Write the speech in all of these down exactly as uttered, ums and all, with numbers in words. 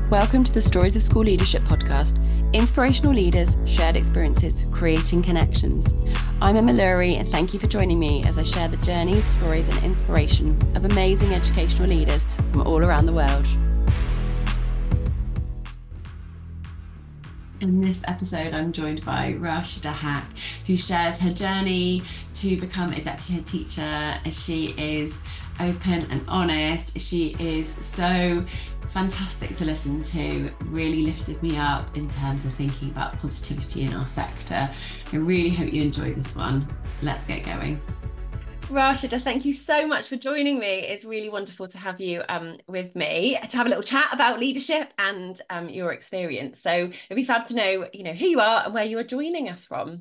Welcome to the Stories of School Leadership podcast. Inspirational leaders, shared experiences, creating connections. I'm Emma Lurie, and thank you for joining me as I share the journeys, stories and inspiration of amazing educational leaders from all around the world. In this episode, I'm joined by Rashida Haque, who shares her journey to become a deputy head teacher. As she is open and honest. She is so fantastic to listen to, really lifted me up in terms of thinking about positivity in our sector. I really hope you enjoy this one. Let's get going. Rashida, thank you so much for joining me. It's really wonderful to have you um, with me to have a little chat about leadership and um, your experience. So it'd be fab to know, you know, who you are and where you are joining us from.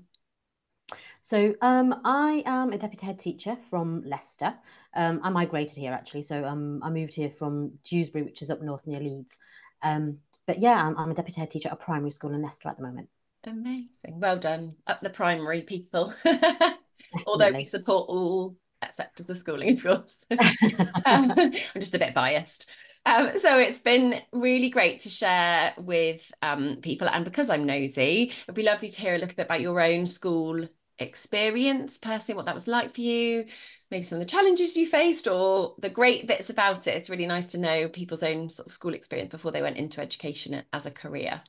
So um, I am a deputy head teacher from Leicester. Um, I migrated here actually, so um, I moved here from Dewsbury, which is up north near Leeds. Um, but yeah, I'm, I'm a deputy head teacher at a primary school in Leicester at the moment. Amazing, well done. Up the primary people. Although we support all sectors of schooling, of course. um, I'm just a bit biased. Um, so it's been really great to share with um, people, and because I'm nosy, it'd be lovely to hear a little bit about your own school experience, personally, what that was like for you, maybe some of the challenges you faced or the great bits about it. It's really nice to know people's own sort of school experience before they went into education as a career.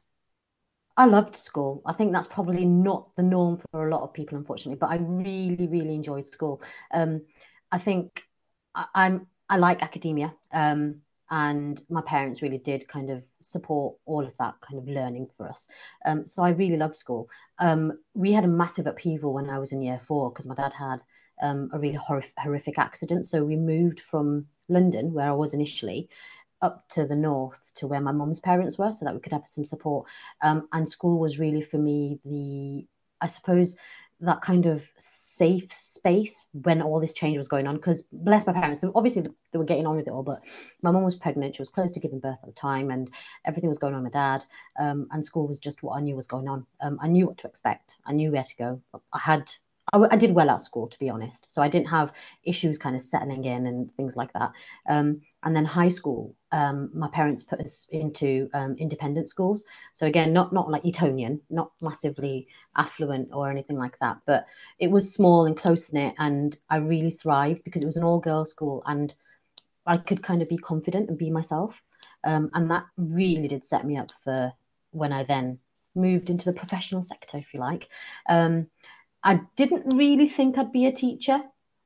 I loved school. I think that's probably not the norm for a lot of people, unfortunately, but I really, really enjoyed school. Um, I think I, I'm I like academia. Um, and my parents really did kind of support all of that kind of learning for us. Um, so I really loved school. Um, we had a massive upheaval when I was in year four because my dad had um, a really horrific, horrific accident. So we moved from London, where I was initially, up to the north to where my mum's parents were so that we could have some support. Um, and school was really for me the, I suppose, that kind of safe space when all this change was going on, because bless my parents, obviously they were getting on with it all, but my mum was pregnant, she was close to giving birth at the time, and everything was going on with my dad, um, and school was just what I knew was going on. um, I knew what to expect, I knew where to go. I had I, I did well at school, to be honest, so I didn't have issues kind of settling in and things like that. Um, and then high school, um, my parents put us into um, independent schools. So again, not not like Etonian, not massively affluent or anything like that, but it was small and close knit, and I really thrived because it was an all girls school, and I could kind of be confident and be myself, um, and that really did set me up for when I then moved into the professional sector, if you like. Um, I didn't really think I'd be a teacher.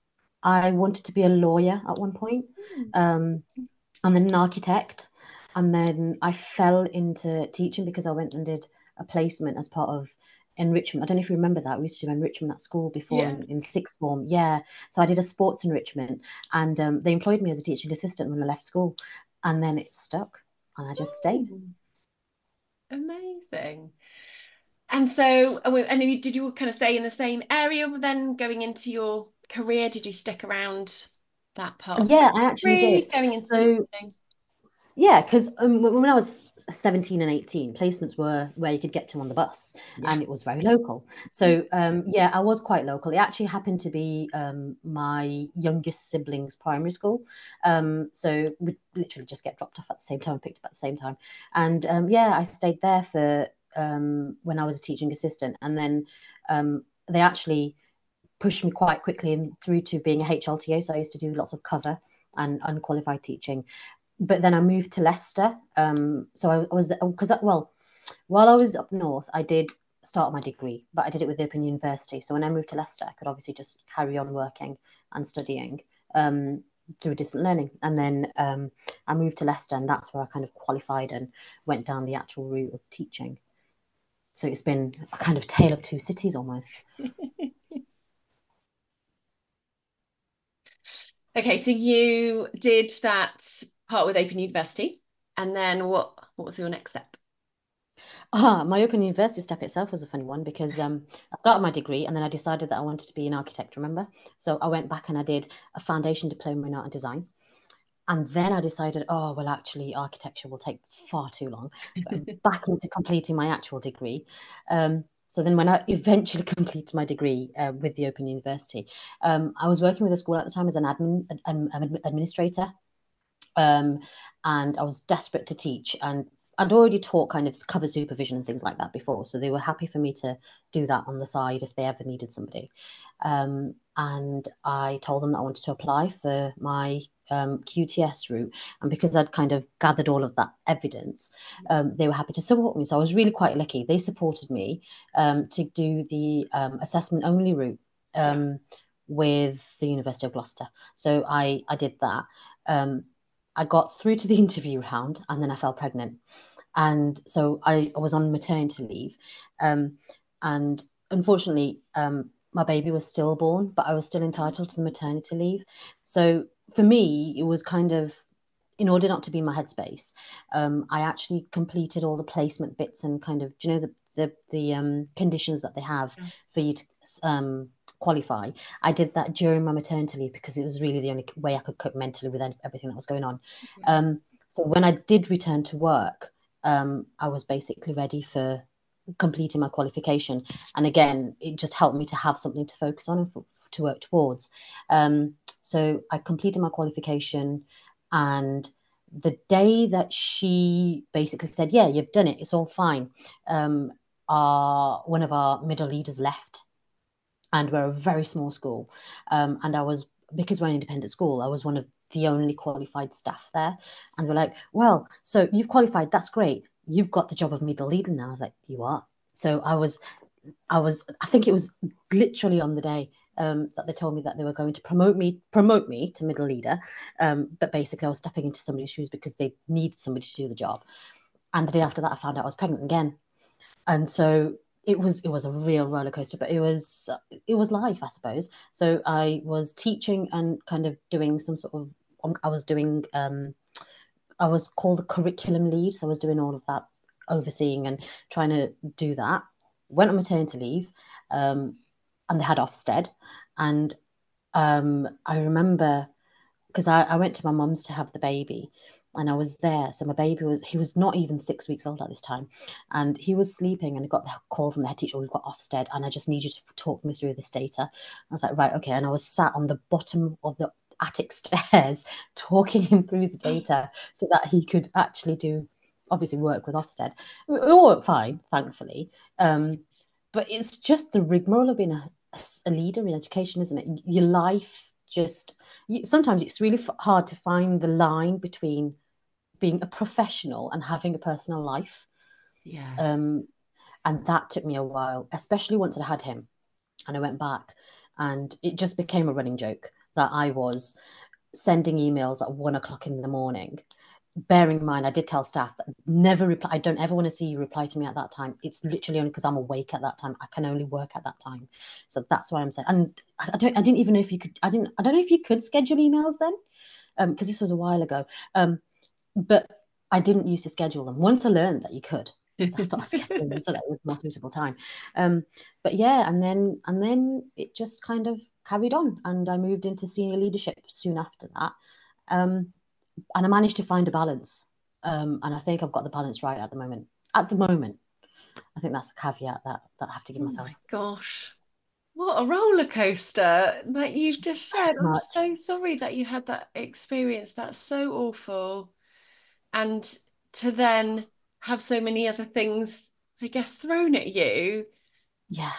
I wanted to be a lawyer at one point, um, and then an architect. And then I fell into teaching because I went and did a placement as part of enrichment. I don't know if you remember that. We used to do enrichment at school before, yeah. in, in sixth form. Yeah. So I did a sports enrichment, and um, they employed me as a teaching assistant when I left school. And then it stuck, and I just stayed. Amazing. And so, and did you kind of stay in the same area then going into your career? Did you stick around that part? Yeah, I actually did. Going into so, teaching? Yeah, because um, when I was seventeen and eighteen, placements were where you could get to on the bus, yeah. And it was very local. So um, yeah, I was quite local. It actually happened to be um, my youngest sibling's primary school. Um, so we literally just get dropped off at the same time, picked up at the same time. And um, yeah, I stayed there for um, when I was a teaching assistant. And then um, they actually pushed me quite quickly in, through to being a H L T A. So I used to do lots of cover and unqualified teaching. But then I moved to Leicester. Um, so I, I was, because, well, while I was up north, I did start my degree, but I did it with Open University. So when I moved to Leicester, I could obviously just carry on working and studying um, through distant learning. And then um, I moved to Leicester, and that's where I kind of qualified and went down the actual route of teaching. So it's been a kind of tale of two cities almost. Okay, so you did that part with Open University, and then what what was your next step? Ah, my Open University step itself was a funny one because um, I started my degree and then I decided that I wanted to be an architect, remember? So I went back and I did a foundation diploma in art and design. And then I decided, oh, well, actually, architecture will take far too long. So I'm back into completing my actual degree. Um, so then when I eventually completed my degree uh, with the Open University, um, I was working with a school at the time as an admin an, an administrator. Um, and I was desperate to teach. And I'd already taught kind of cover supervision and things like that before, so they were happy for me to do that on the side if they ever needed somebody. Um, and I told them that I wanted to apply for my um, Q T S route, and because I'd kind of gathered all of that evidence, um, they were happy to support me. So I was really quite lucky. They supported me um, to do the um, assessment only route. Yeah. Um, with the University of Gloucester. So I I did that. Um, I got through to the interview round and then I fell pregnant. And so I, I was on maternity leave. Um, and unfortunately, um, my baby was stillborn, but I was still entitled to the maternity leave. So for me, it was kind of, in order not to be in my headspace, um, I actually completed all the placement bits and kind of, do you know, the the the um, conditions that they have Yeah. for you to um, qualify. I did that during my maternity leave because it was really the only way I could cope mentally with everything that was going on. Yeah. Um, so when I did return to work, um, I was basically ready for completing my qualification. And again, it just helped me to have something to focus on and f- to work towards. Um, so I completed my qualification, and the day that she basically said, "Yeah, you've done it. It's all fine," um, our one of our middle leaders left, and we're a very small school. Um, and I was, because we're an independent school, I was one of the only qualified staff there. And we're like, "Well, so you've qualified, that's great. You've got the job of middle leader now." I was like, "You are?" So I was, I was, I think it was literally on the day um, that they told me that they were going to promote me, promote me to middle leader. Um, but basically, I was stepping into somebody's shoes because they needed somebody to do the job. And the day after that, I found out I was pregnant again. And so it was it was a real roller coaster, but it was it was life, I suppose. So I was teaching and kind of doing some sort of um, I was doing um, I was called the curriculum lead, so I was doing all of that, overseeing and trying to do that. Went on maternity leave, um, and they had Ofsted, and um, I remember because I, I went to my mum's to have the baby, and I was there. So my baby was, he was not even six weeks old at this time, and he was sleeping, and I got the call from the head teacher, "We've got Ofsted and I just need you to talk me through this data." I was like, "Right, okay." And I was sat on the bottom of the attic stairs talking him through the data so that he could actually do, obviously, work with Ofsted. It all worked fine, thankfully. Um, but it's just the rigmarole of being a, a leader in education, isn't it? Your life just, you, sometimes it's really f- hard to find the line between being a professional and having a personal life. Yeah. Um, and that took me a while, especially once I had him and I went back, and it just became a running joke that I was sending emails at one o'clock in the morning. Bearing in mind, I did tell staff that never reply. I don't ever want to see you reply to me at that time. It's literally only because I'm awake at that time. I can only work at that time, so that's why I'm saying. And I don't. I didn't even know if you could. I didn't. I don't know if you could schedule emails then, um, because this was a while ago. Um, but I didn't used to schedule them. Once I learned that you could, I started scheduling them so that it was more suitable time. Um, but yeah, and then and then it just kind of carried on, and I moved into senior leadership soon after that. Um, and I managed to find a balance. Um, and I think I've got the balance right at the moment. At the moment, I think that's the caveat that that I have to give Oh my myself. gosh. What a roller coaster that you've just shared. I'm Much. so sorry that you had that experience. That's so awful. And to then have so many other things, I guess, thrown at you. Yeah.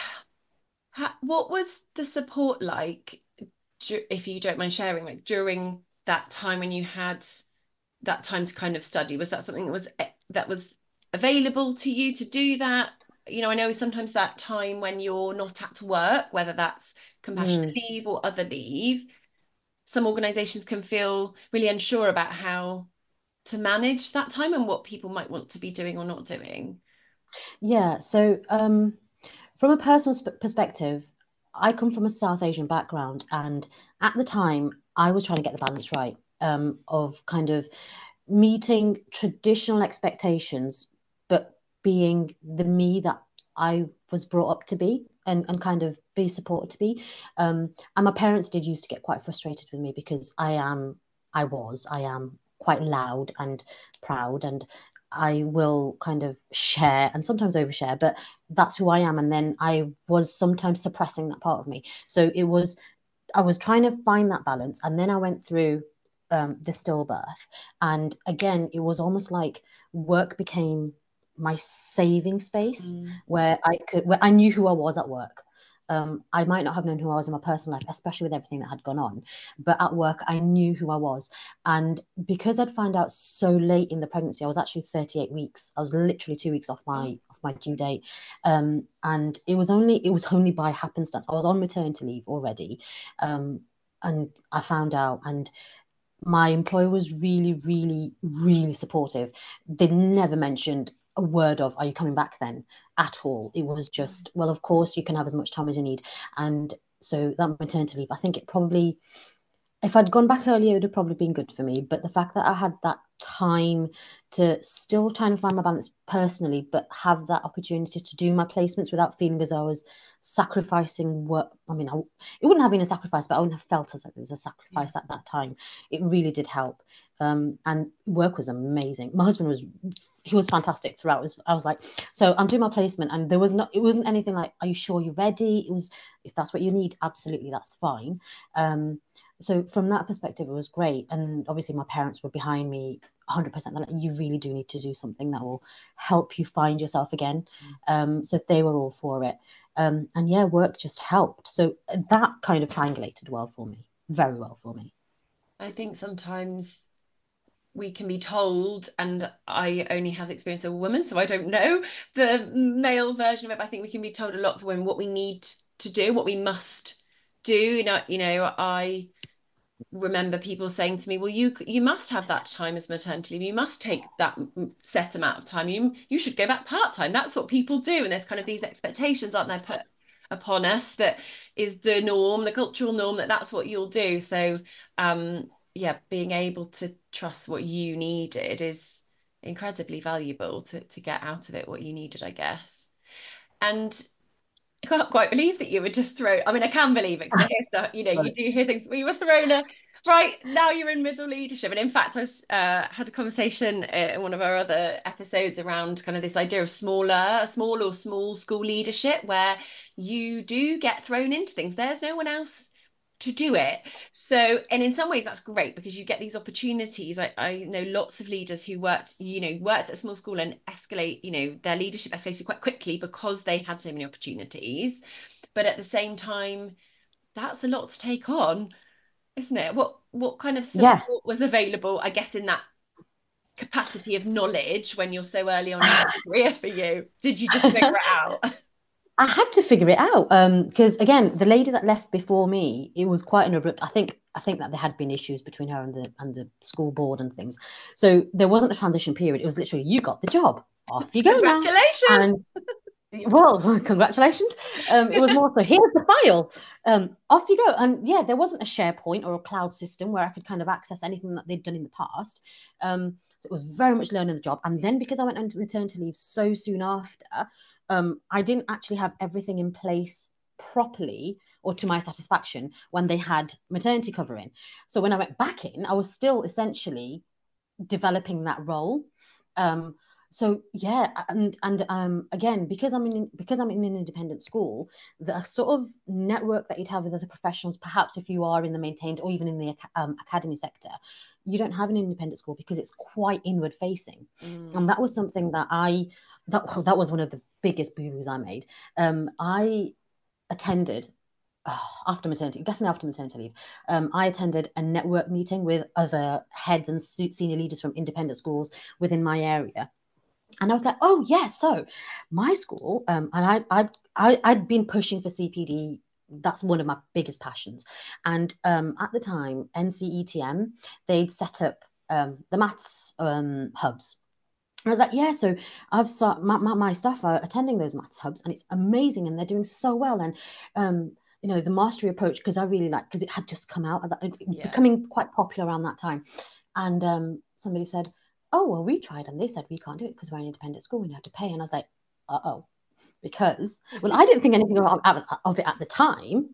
What was the support like, if you don't mind sharing, like during that time when you had that time to kind of study? Was that something that was that was available to you to do that? You know, I know sometimes that time when you're not at work, whether that's compassionate Mm. leave or other leave, some organizations can feel really unsure about how to manage that time and what people might want to be doing or not doing. Yeah. So, um, from a personal sp- perspective, I come from a South Asian background, and at the time, I was trying to get the balance right, um, of kind of meeting traditional expectations, but being the me that I was brought up to be, and, and kind of be supported to be. Um, and my parents did used to get quite frustrated with me because I am, I was, I am quite loud and proud, and I will kind of share and sometimes overshare, but that's who I am. And then I was sometimes suppressing that part of me. So it was, I was trying to find that balance. And then I went through um, the stillbirth. And again, it was almost like work became my saving space Mm. where I could, where I knew who I was at work. Um, I might not have known who I was in my personal life, especially with everything that had gone on. But at work, I knew who I was. And because I'd found out so late in the pregnancy, I was actually thirty-eight weeks. I was literally two weeks off my off my due date. Um, and it was only it was only by happenstance. I was on maternity leave already. Um, and I found out, and my employer was really, really, really supportive. They never mentioned a word of, are you coming back then, at all. It was just, well, of course, you can have as much time as you need. And so that maternity leave, I think it probably, if I'd gone back earlier, it would have probably been good for me. But the fact that I had that time to still try and find my balance personally, but have that opportunity to do my placements without feeling as though I was sacrificing work. I mean, I, it wouldn't have been a sacrifice, but I wouldn't have felt as if it was a sacrifice yeah. at that time. It really did help. Um, and work was amazing. My husband was, he was fantastic throughout. It was, I was like, so I'm doing my placement, and there was not, it wasn't anything like, are you sure you're ready? It was, if that's what you need, absolutely, that's fine. Um, so from that perspective, it was great. And obviously my parents were behind me one hundred percent. They're like, you really do need to do something that will help you find yourself again. Um, so they were all for it. Um, and yeah, work just helped. So that kind of triangulated well for me, very well for me. I think sometimes we can be told, and I only have the experience of a woman, so I don't know the male version of it, but I think we can be told a lot for women what we need to do, what we must do. You know, you know, I remember people saying to me, well, you you must have that time as maternity leave, you must take that set amount of time, you you should go back part-time, that's what people do. And there's kind of these expectations, aren't there, put upon us, that is the norm, the cultural norm, that that's what you'll do. So um yeah, being able to trust what you needed is incredibly valuable to to get out of it what you needed, I guess. And I can't quite believe that you were just thrown. I mean, I can believe it, because I hear stuff, you know, you do hear things, but you were thrown a, right, now you're in middle leadership. And in fact, I was, uh, had a conversation in one of our other episodes around kind of this idea of smaller, small or small school leadership, where you do get thrown into things. There's no one else to do it. So, and in some ways that's great, because you get these opportunities. I, I know lots of leaders who worked, you know, worked at a small school and escalate, you know, their leadership escalated quite quickly because they had so many opportunities. But at the same time, that's a lot to take on, isn't it? What what kind of support yeah. was available, I guess, in that capacity of knowledge when you're so early on in your career for you? Did you just figure it out? I had to figure it out, because um, again, the lady that left before me, it was quite an abrupt. I think I think that there had been issues between her and the and the school board and things. So there wasn't a transition period. It was literally, you got the job, off you go now. Congratulations. And well, congratulations. Um, it was more so, here's the file, um, off you go. And yeah, there wasn't a SharePoint or a cloud system where I could kind of access anything that they'd done in the past. Um, so it was very much learning the job. And then because I went on maternity leave so soon after, um, I didn't actually have everything in place properly or to my satisfaction when they had maternity cover in. So when I went back in, I was still essentially developing that role. Um, So yeah, and and um, again, because I'm in because I'm in an independent school, the sort of network that you'd have with other professionals, perhaps if you are in the maintained or even in the um, academy sector, you don't have an independent school because it's quite inward facing, mm. and that was something that I that that was one of the biggest boo-boos I made. Um, I attended. Oh, after maternity, definitely after maternity leave, um, I attended a network meeting with other heads and senior leaders from independent schools within my area. And I was like, oh, yeah, so my school, um, and I, I, I, I'd been pushing for C P D. That's one of my biggest passions. And um, at the time, N C E T M, they'd set up um, the maths um, hubs. I was like, yeah, so I've saw, my, my, my staff are attending those maths hubs, and it's amazing, and they're doing so well. And, um, you know, the mastery approach, because I really like, because it had just come out, that, yeah. becoming quite popular around that time. And um, somebody said, oh, well, we tried, and they said we can't do it because we're an independent school and you have to pay. And I was like, uh-oh, because, well, I didn't think anything of, of it at the time.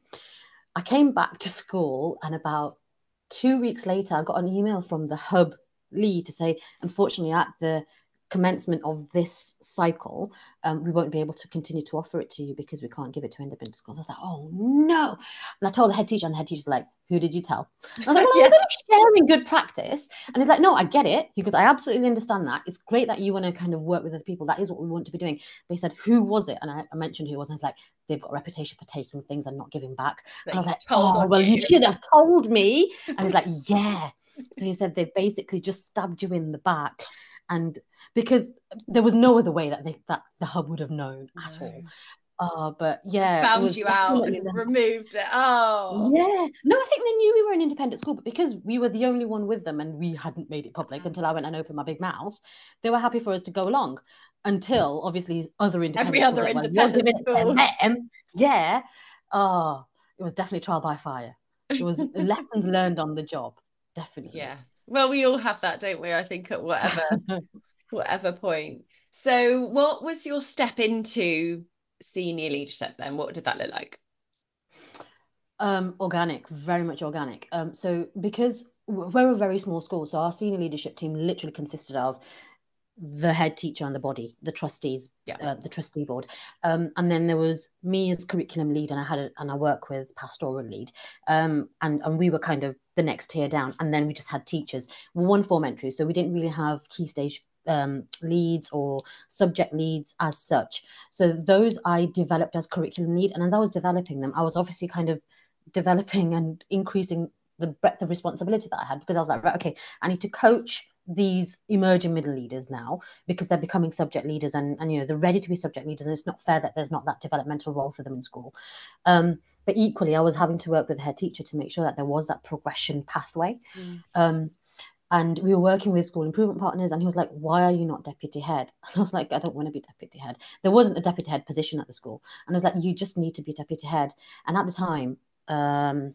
I came back to school, and about two weeks later, I got an email from the hub lead to say, unfortunately, at the commencement of this cycle, um, we won't be able to continue to offer it to you because we can't give it to independent schools. I was like, oh no. And I told the head teacher, and the head teacher's like, who did you tell? And I was like, well, Yeah. I was only sharing good practice. And he's like, no, I get it. Because I absolutely understand that. It's great that you want to kind of work with other people. That is what we want to be doing. But he said, who was it? And I, I mentioned who it was. And I was like, they've got a reputation for taking things and not giving back. They and I was like, told oh, on well, you you. should have told me. And he's like, yeah. So he said, they've basically just stabbed you in the back. And because there was no other way that they, that the hub would have known at No. all. Uh, but yeah, Found it was you out and definitely removed it. Oh, yeah. No, I think they knew we were an independent school, but because we were the only one with them and we hadn't made it public until I went and opened my big mouth, they were happy for us to go along until obviously other independent every schools other like, well, independent you're giving it school. to them. Yeah. Oh, it was definitely trial by fire. It was lessons learned on the job. Definitely. Yes. Well, we all have that, don't we? I think at whatever whatever point. So what was your step into senior leadership then? What did that look like? Um, organic, very much organic. Um, so because we're a very small school, so our senior leadership team literally consisted of the head teacher and the body, the trustees, yeah. uh, the trustee board, um, and then there was me as curriculum lead, and I had a, and I work with pastoral lead, um, and and we were kind of the next tier down, and then we just had teachers, one form entry, so we didn't really have key stage um, leads or subject leads as such. So those I developed as curriculum lead, and as I was developing them, I was obviously kind of developing and increasing the breadth of responsibility that I had, because I was like, right, okay, I need to coach these emerging middle leaders now because they're becoming subject leaders, and, and you know, they're ready to be subject leaders, and it's not fair that there's not that developmental role for them in school. Um, but equally, I was having to work with the head teacher to make sure that there was that progression pathway. Mm. Um, and we were working with school improvement partners, and he was like, why are you not deputy head? And I was like, I don't want to be deputy head. There wasn't a deputy head position at the school. And I was like, you just need to be deputy head. And at the time, um,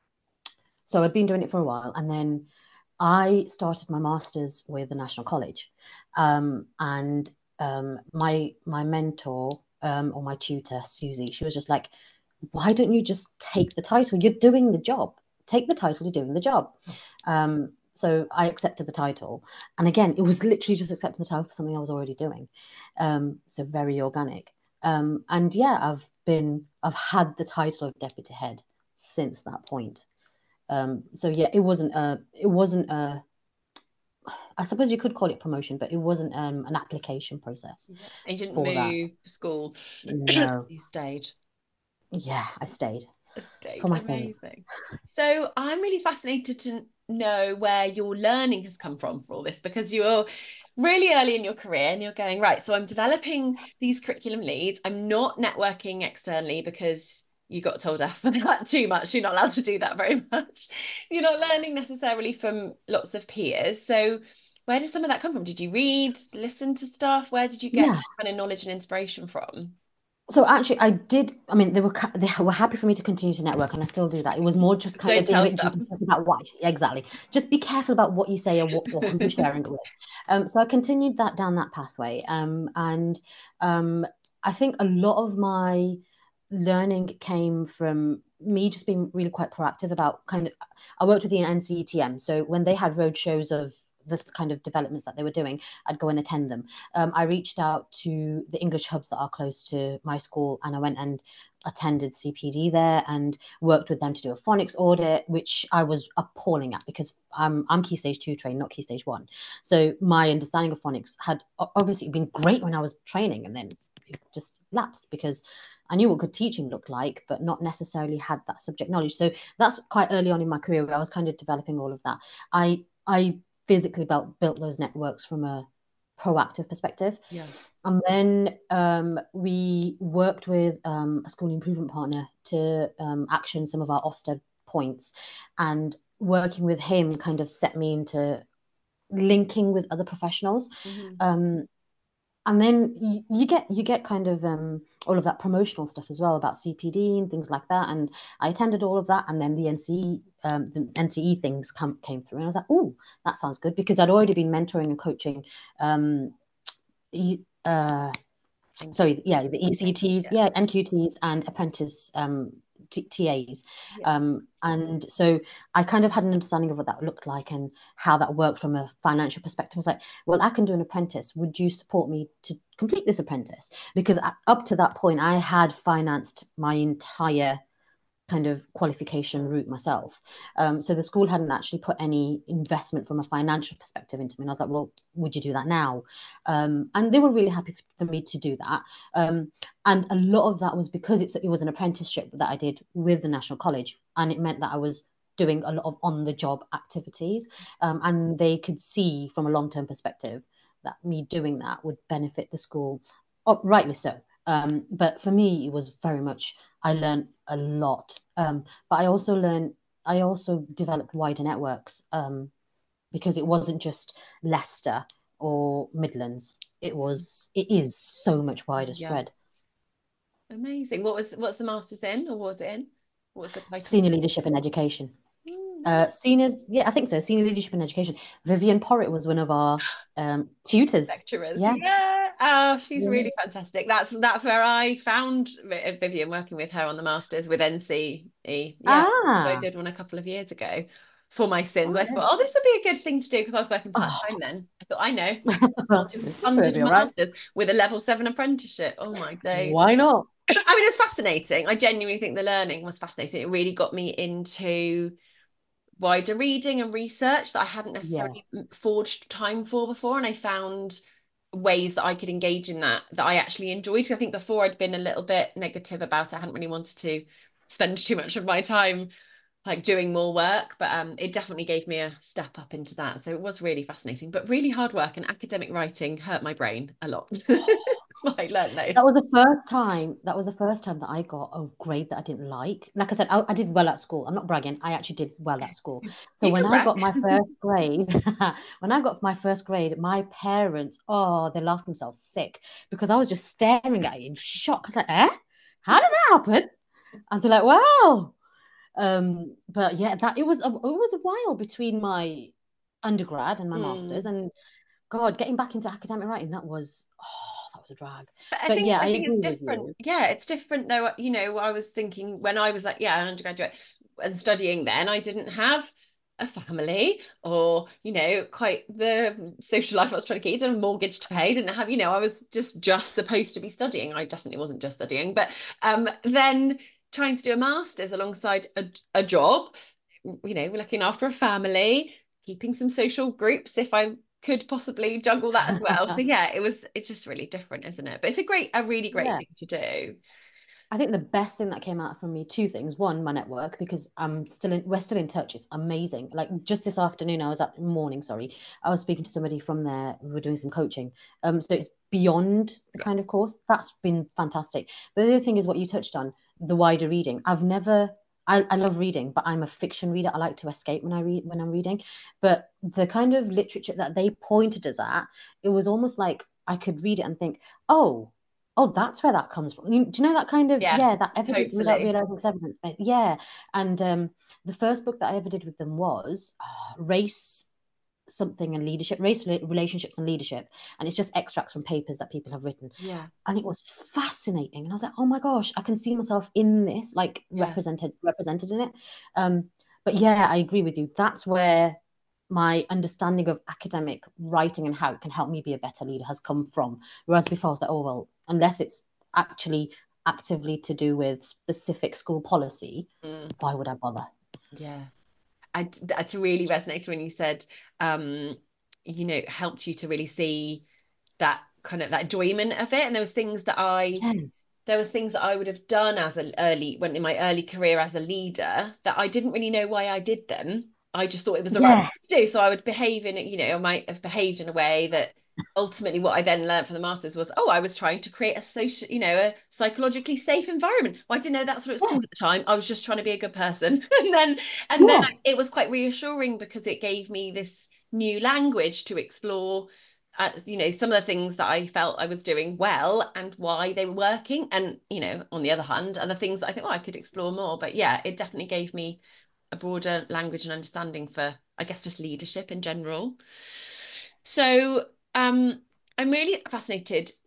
so I'd been doing it for a while, and then I started my master's with the National College, um, and um, my my mentor um, or my tutor, Susie, she was just like, why don't you just take the title? You're doing the job. Take the title, you're doing the job. Um, so I accepted the title. And again, it was literally just accepting the title for something I was already doing. Um, so very organic. Um, and yeah, I've been, I've had the title of deputy head since that point. Um, so yeah, it wasn't a, it wasn't a, I suppose you could call it promotion, but it wasn't um, an application process. Yeah. And you didn't for move that. school. No. You stayed. Yeah, I stayed. I stayed. For my Amazing. studies. So I'm really fascinated to know where your learning has come from for all this, because you're really early in your career and you're going, right, so I'm developing these curriculum leads. I'm not networking externally because you got told off for that too much. You're not allowed to do that very much. You're not learning necessarily from lots of peers. So where did some of that come from? Did you read, listen to stuff? Where did you get Yeah. kind of knowledge and inspiration from? So actually, I did. I mean, they were they were happy for me to continue to network, and I still do that. It was more just kind Don't of being tell a bit stuff. judicious about what exactly. Just be careful about what you say or what, or who you're sharing it with. Um, so I continued that down that pathway, um, and um, I think a lot of my learning came from me just being really quite proactive about kind of. I worked with the N C E T M, so when they had road shows of the kind of developments that they were doing, I'd go and attend them. Um, I reached out to the English hubs that are close to my school, and I went and attended C P D there and worked with them to do a phonics audit, which I was appalling at because I'm, I'm Key Stage two trained, not Key Stage one. So my understanding of phonics had obviously been great when I was training, and then it just lapsed because I knew what good teaching looked like, but not necessarily had that subject knowledge. So that's quite early on in my career where I was kind of developing all of that. I I physically built built those networks from a proactive perspective. Yeah. And then um, we worked with um, a school improvement partner to um, action some of our Ofsted points, and working with him kind of set me into linking with other professionals. Mm-hmm. Um, and then you, you get you get kind of um, all of that promotional stuff as well about C P D and things like that. And I attended all of that. And then the N C E, um, the N C E things come, came through. And I was like, oh, that sounds good. Because I'd already been mentoring and coaching. Um, uh, sorry, yeah, the E C Ts, yeah, N Q Ts and apprentice um, t- T As. Yeah. Um, and so I kind of had an understanding of what that looked like and how that worked from a financial perspective. I was like, well, I can do an apprentice. Would you support me to complete this apprentice? Because up to that point, I had financed my entire kind of qualification route myself. Um, so the school hadn't actually put any investment from a financial perspective into me. And I was like, well, would you do that now? Um, and they were really happy for me to do that. Um, and a lot of that was because it's, it was an apprenticeship that I did with the National College. And it meant that I was doing a lot of on-the-job activities. Um, and they could see from a long-term perspective that me doing that would benefit the school, oh, rightly so. Um, but for me, it was very much, I learned a lot. Um, but I also learned, I also developed wider networks um, because it wasn't just Leicester or Midlands. It was, it is so much wider Yeah. spread. Amazing. What was, what's the master's in, or what was it in? What was the title? Senior Leadership in Education. Mm, Uh, senior, yeah, I think so. Senior Leadership in Education. Vivian Porritt was one of our um, tutors. lecturers. Yeah. Yeah. Oh, she's Yeah. really fantastic. That's that's where I found Vi- Vivian, working with her on the masters with N C E. Yeah, I Ah. did one a couple of years ago for my sins. I Okay. thought, oh, this would be a good thing to do because I was working part Oh. time then. I thought, I know, I'll do a funded Vivian, right? masters with a level seven apprenticeship. Oh my days. Why not? I mean, it was fascinating. I genuinely think the learning was fascinating. It really got me into wider reading and research that I hadn't necessarily Yeah. forged time for before. And I found ways that I could engage in that, that I actually enjoyed. I think before I'd been a little bit negative about it. I hadn't really wanted to spend too much of my time like doing more work, but um, it definitely gave me a step up into that. So it was really fascinating, but really hard work, and academic writing hurt my brain a lot. I learned those. That was the first time. That was the first time that I got a grade that I didn't like. Like I said, I, I did well at school. I'm not bragging. I actually did well at school. So You when can I brag. got my first grade, when I got my first grade, my parents, oh, they laughed themselves sick because I was just staring at it in shock. I was like, eh? How did that happen? And they're like, wow. Um, but yeah, that it was a, it was a while between my undergrad and my masters, Mm. and God, getting back into academic writing, that was oh, that was a drag. But I But think yeah, I I think it's agree with different. you. Yeah, it's different though. You know, I was thinking when I was like, yeah, an undergraduate and studying then, I didn't have a family or, you know, quite the social life I was trying to keep, didn't have a mortgage to pay, didn't have, you know, I was just just supposed to be studying. I definitely wasn't just studying, but um then trying to do a master's alongside a, a job, you know, looking after a family, keeping some social groups if I could possibly juggle that as well. So yeah, it was, it's just really different, isn't it? But it's a great, a really great Yeah. thing to do. I think the best thing that came out from me, two things. One, my network, because I'm still in, we're still in touch. It's amazing. Like just this afternoon, I was at morning, sorry. I was speaking to somebody from there. We were doing some coaching. Um, so it's beyond the kind of course. That's been fantastic. But the other thing is what you touched on, the wider reading. I've never I, I love reading, but I'm a fiction reader. I like to escape when I read when I'm reading. But the kind of literature that they pointed us at, it was almost like I could read it and think, oh, oh, that's where that comes from. You, do you know that kind of, Yes, yeah, that evidence without totally. realizing it's evidence? But yeah. And um, the first book that I ever did with them was uh, Race Something and Leadership, Race Relationships and Leadership. And it's just extracts from papers that people have written. Yeah. And it was fascinating. And I was like, oh my gosh, I can see myself in this, like Yeah. represented, represented in it. Um, but yeah, I agree with you. That's where my understanding of academic writing and how it can help me be a better leader has come from. Whereas before I was like, oh, well, unless it's actually actively to do with specific school policy, Mm. why would I bother? Yeah. I, that really resonated when you said, um, you know, helped you to really see that kind of that enjoyment of it. And there was things that I, Yeah. there was things that I would have done as an early, when in my early career as a leader that I didn't really know why I did them. I just thought it was the Yeah. right thing to do. So I would behave in, you know, I might have behaved in a way that ultimately what I then learned from the masters was, oh, I was trying to create a social, you know, a psychologically safe environment. Well, I didn't know that's what it was Yeah. called at the time. I was just trying to be a good person. and then, and Yeah. then it was quite reassuring because it gave me this new language to explore, uh, you know, some of the things that I felt I was doing well and why they were working. And, you know, on the other hand, other things that I think, oh, I could explore more. But yeah, it definitely gave me a broader language and understanding for, I guess, just leadership in general. So um, I'm really fascinated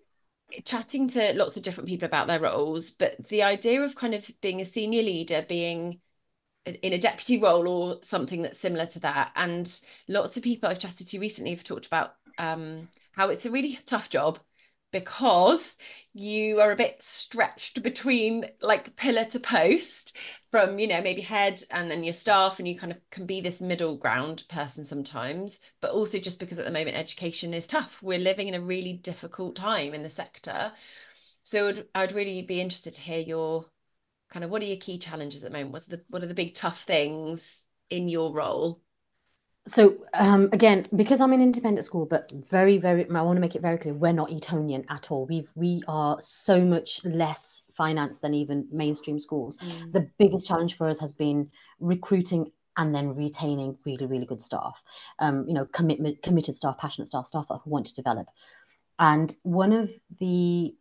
chatting to lots of different people about their roles, but the idea of kind of being a senior leader, being in a deputy role or something that's similar to that. And lots of people I've chatted to recently have talked about um, how it's a really tough job because you are a bit stretched between like pillar to post from, you know, maybe head and then your staff, and you kind of can be this middle ground person sometimes, but also just because at the moment education is tough. We're living in a really difficult time in the sector. So I'd, I'd really be interested to hear your kind of, what are your key challenges at the moment? What's the what are the big tough things in your role? So um, again, because I'm an independent school, but very, very, I want to make it very clear, we're not Etonian at all. We we are so much less financed than even mainstream schools. Mm. The biggest challenge for us has been recruiting and then retaining really, really good staff. Um, you know, commitment, committed staff, passionate staff, staff that want to develop. And one of the,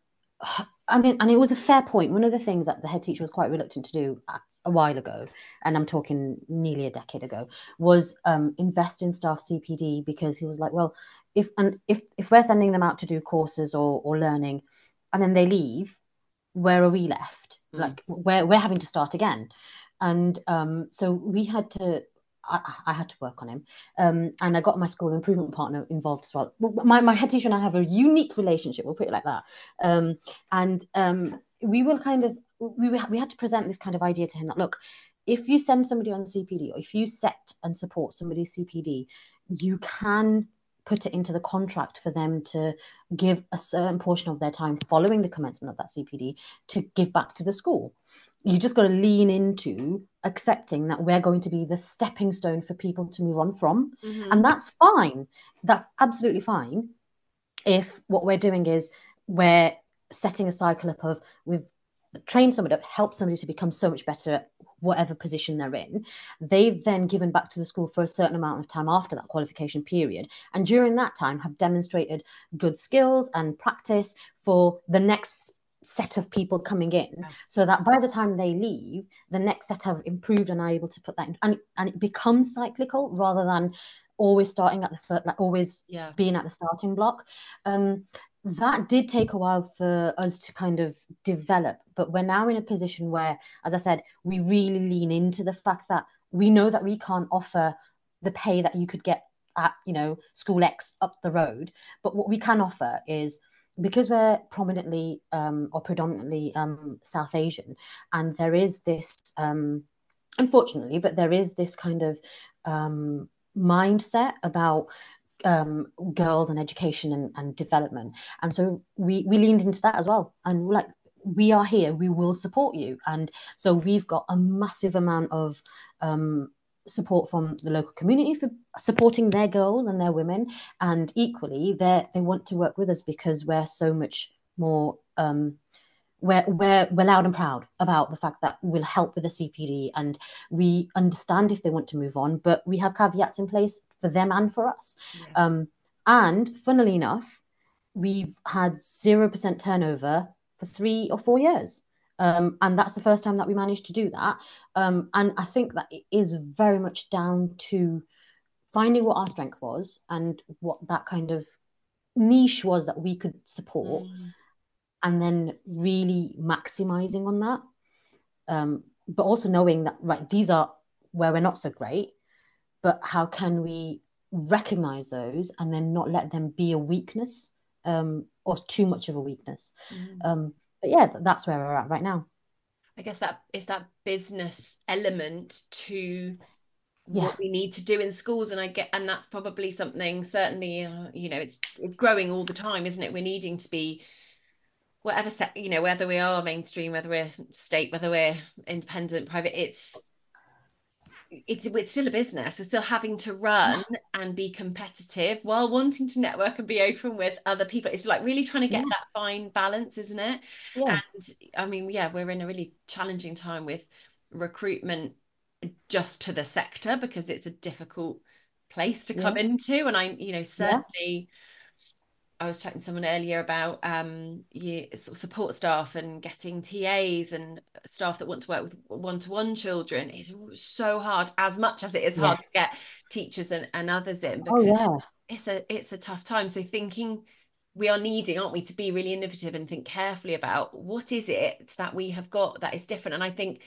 I mean, and it was a fair point. One of the things that the head teacher was quite reluctant to do a while ago, and I'm talking nearly a decade ago, was um, invest in staff C P D, because he was like, well, if and if if we're sending them out to do courses or or learning, and then they leave, where are we left? Mm. Like we're we're having to start again, and um, so we had to. I, I had to work on him, um, and I got my school improvement partner involved as well. My my head teacher and I have a unique relationship. We'll put it like that, um, and um, we will kind of we we had to present this kind of idea to him that, look, if you send somebody on C P D, or if you set and support somebody's C P D, you can put it into the contract for them to give a certain portion of their time following the commencement of that C P D to give back to the school. You just got to lean into accepting that we're going to be the stepping stone for people to move on from. Mm-hmm. And that's fine. That's absolutely fine. If what we're doing is we're setting a cycle up of we've trained somebody up, helped somebody to become so much better at whatever position they're in. They've then given back to the school for a certain amount of time after that qualification period. And during that time have demonstrated good skills and practice for the next set of people coming in, so that by the time they leave, the next set have improved and are able to put that in, and, and it becomes cyclical rather than always starting at the first, like always yeah. being at the starting block. Um, that did take a while for us to kind of develop, but we're now in a position where, as I said, we really lean into the fact that we know that we can't offer the pay that you could get at, you know, school X up the road, but what we can offer is, because we're prominently um, or predominantly um, South Asian, and there is this, um, unfortunately, but there is this kind of um, mindset about um, girls and education and, and development. And so we, we leaned into that as well. And we're like, we are here, we will support you. And so we've got a massive amount of um, support from the local community for supporting their girls and their women, and equally they they want to work with us because we're so much more um we're, we're we're loud and proud about the fact that we'll help with the C P D, and we understand if they want to move on, but we have caveats in place for them and for us. Yeah. Um and funnily enough, we've had zero percent turnover for three or four years. Um, and that's the first time that we managed to do that. Um, and I think that it is very much down to finding what our strength was and what that kind of niche was that we could support, mm. and then really maximizing on that. Um, but also knowing that, right, these are where we're not so great, but how can we recognize those and then not let them be a weakness, um, or too much of a weakness. Mm. Um, But yeah, that's where we're at right now. I guess that is that business element to yeah. what we need to do in schools, and I get, and that's probably something certainly, uh, you know, it's it's growing all the time, isn't it? We're needing to be whatever set, you know, whether we are mainstream, whether we're state, whether we're independent, private, it's it's it's still a business. We're still having to run and be competitive while wanting to network and be open with other people. It's like really trying to get yeah. that fine balance, isn't it? Yeah. And I mean, yeah, we're in a really challenging time with recruitment just to the sector, because it's a difficult place to come yeah. into. And I, you know, certainly yeah. I was chatting to someone earlier about um, you, sort of support staff and getting T As and staff that want to work with one-to-one children. It's so hard, as much as it is hard yes. to get teachers and, and others in, because oh, yeah. it's a it's a tough time. So thinking we are needing, aren't we, to be really innovative and think carefully about what is it that we have got that is different. And I think,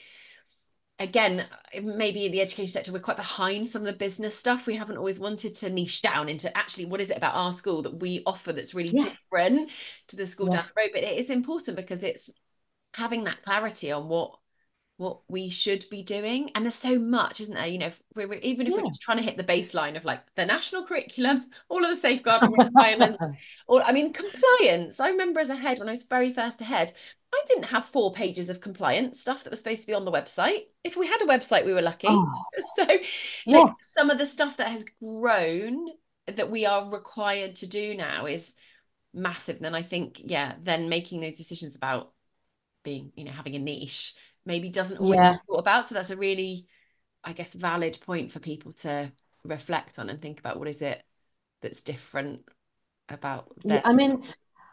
again, maybe in the education sector, we're quite behind some of the business stuff. We haven't always wanted to niche down into actually what is it about our school that we offer that's really Yeah. different to the school Yeah. down the road. But it is important because it's having that clarity on what what we should be doing. And there's so much, isn't there? You know, if we're, even if Yeah. we're just trying to hit the baseline of like the national curriculum, all of the safeguarding requirements, or I mean, compliance. I remember as a head, when I was very first ahead, I didn't have four pages of compliance stuff that was supposed to be on the website. If we had a website, we were lucky. Oh, So yeah. like some of the stuff that has grown that we are required to do now is massive. And then I think, yeah, then making those decisions about being, you know, having a niche maybe doesn't always Yeah. be thought about. So that's a really, I guess, valid point for people to reflect on and think about what is it that's different about them. Yeah, I mean,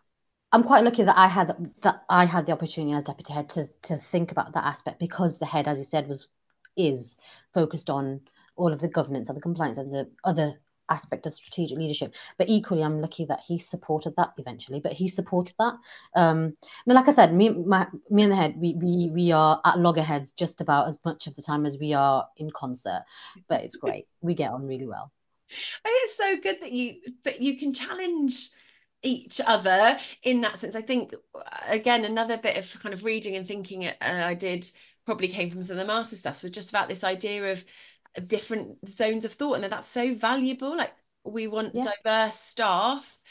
I'm quite lucky that I had that I had the opportunity as deputy head to to think about that aspect, because the head, as you said, was is focused on all of the governance and the compliance and the other aspect of strategic leadership. But equally, I'm lucky that he supported that eventually. But he supported that. Um, now, like I said, me, my, me and the head, we we we are at loggerheads just about as much of the time as we are in concert. But it's great. We get on really well. It's so good that you, but you can challenge each other in that sense. I think, again, another bit of kind of reading and thinking uh, I did probably came from some of the master stuff, was just about this idea of different zones of thought, and that that's so valuable. Like, we want Yeah. diverse staff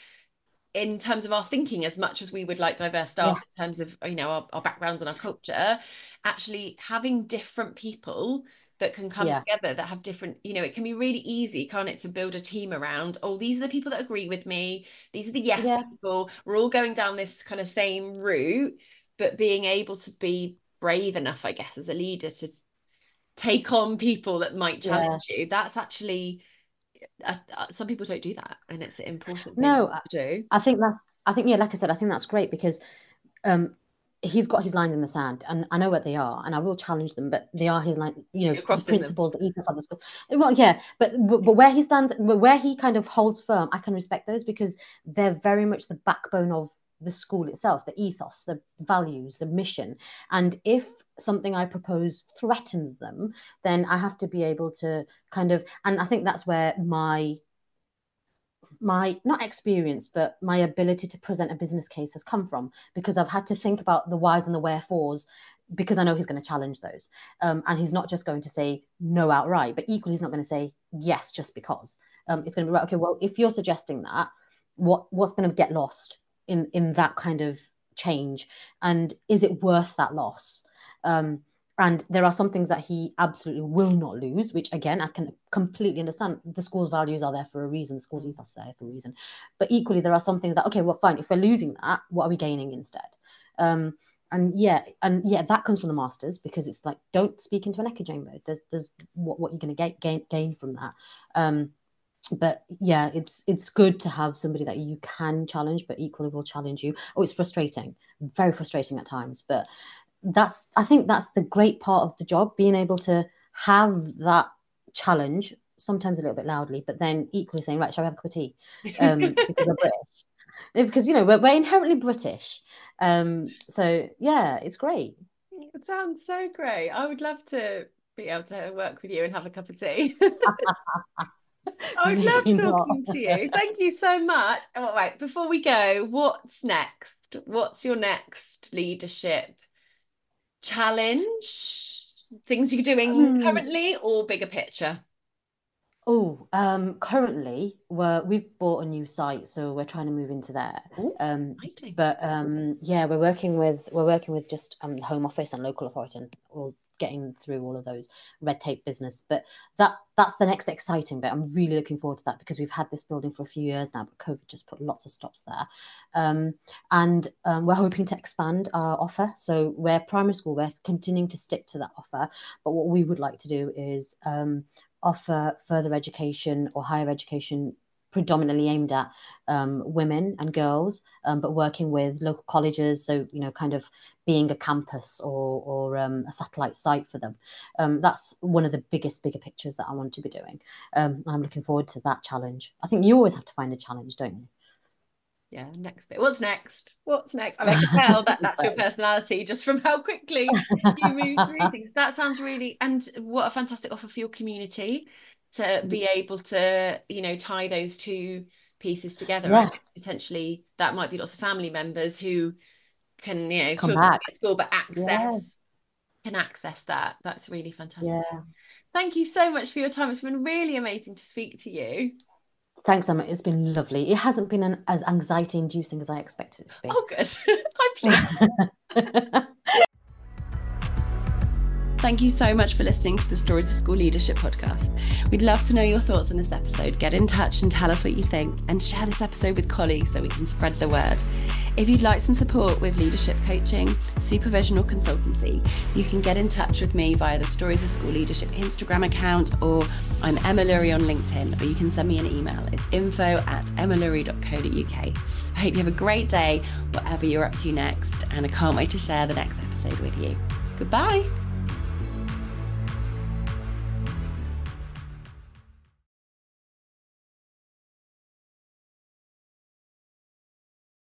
in terms of our thinking as much as we would like diverse staff Yeah. in terms of, you know, our, our backgrounds and our culture. Actually having different people that can come Yeah. together, that have different, you know, it can be really easy, can't it, to build a team around, oh, these are the people that agree with me, these are the yes Yeah. people, we're all going down this kind of same route. But being able to be brave enough, I guess, as a leader to take on people that might challenge Yeah. you, that's actually uh, uh, some people don't do that, and it's an important thing No, to do. I think that's, I think, yeah, like I said, I think that's great, because um, he's got his lines in the sand, and I know what they are, and I will challenge them, but they are his line, you know, You're the crossing them. principles, the ethos of the school. Well, yeah, but, but but where he stands, where he kind of holds firm, I can respect those, because they're very much the backbone of the school itself, the ethos, the values, the mission. And if something I propose threatens them, then I have to be able to kind of, and I think that's where my my not experience but my ability to present a business case has come from, because I've had to think about the whys and the wherefores, because I know he's going to challenge those, um, and he's not just going to say no outright, but equally he's not going to say yes just because. Um, it's going to be right, okay, well, if you're suggesting that, what what's going to get lost in in that kind of change, and is it worth that loss? um, and there are some things that he absolutely will not lose, which again, I can completely understand. The school's values are there for a reason. The school's ethos is there for a reason. But equally, there are some things that, okay, well, fine. If we're losing that, what are we gaining instead? Um, and yeah, and yeah, that comes from the masters, because it's like, don't speak into an echo chamber. There's, there's what, what you're going to gain, gain from that. Um, but yeah, it's it's good to have somebody that you can challenge, but equally will challenge you. Oh, it's frustrating, very frustrating at times, but that's, I think that's the great part of the job, being able to have that challenge, sometimes a little bit loudly, but then equally saying, right, shall we have a cup of tea? Um, because we're British, because, you know, we're, we're inherently British. Um, so yeah, it's great. It sounds so great. I would love to be able to work with you and have a cup of tea. I would love Maybe not. talking to you. Thank you so much. All right, before we go, what's next? What's your next leadership challenge? Things you're doing Hmm. currently or bigger picture? Oh, um, currently we're we've bought a new site, so we're trying to move into there. Ooh, Um, exciting. but um, yeah, we're working with we're working with just um the Home Office and local authority, and all getting through all of those red tape business. But that that's the next exciting bit. I'm really looking forward to that, because we've had this building for a few years now, but COVID just put lots of stops there. Um, and um, we're hoping to expand our offer. So we're primary school, we're continuing to stick to that offer. But what we would like to do is um offer further education or higher education predominantly aimed at um, women and girls, um, but working with local colleges. So, you know, kind of being a campus or, or um, a satellite site for them. Um, that's one of the biggest, bigger pictures that I want to be doing. Um, I'm looking forward to that challenge. I think you always have to find a challenge, don't you? Yeah, next bit. What's next? What's next? I mean, I can tell that that's your personality just from how quickly you move through things. That sounds really, and what a fantastic offer for your community to be able to, you know, tie those two pieces together. Yeah. Right? Potentially that might be lots of family members who can, you know, Come children back. at school, but access, Yeah. can access that. That's really fantastic. Yeah. Thank you so much for your time. It's been really amazing to speak to you. Thanks, Emma. It's been lovely. It hasn't been an, as anxiety-inducing as I expected it to be. Oh, good. I'm pleased. Thank you so much for listening to the Stories of School Leadership podcast. We'd love to know your thoughts on this episode. Get in touch and tell us what you think, and share this episode with colleagues so we can spread the word. If you'd like some support with leadership coaching, supervision or consultancy, you can get in touch with me via the Stories of School Leadership Instagram account, or I'm Emma Lurie on LinkedIn, or you can send me an email. It's info at emmalurie dot co dot uk. I hope you have a great day, whatever you're up to next, and I can't wait to share the next episode with you. Goodbye.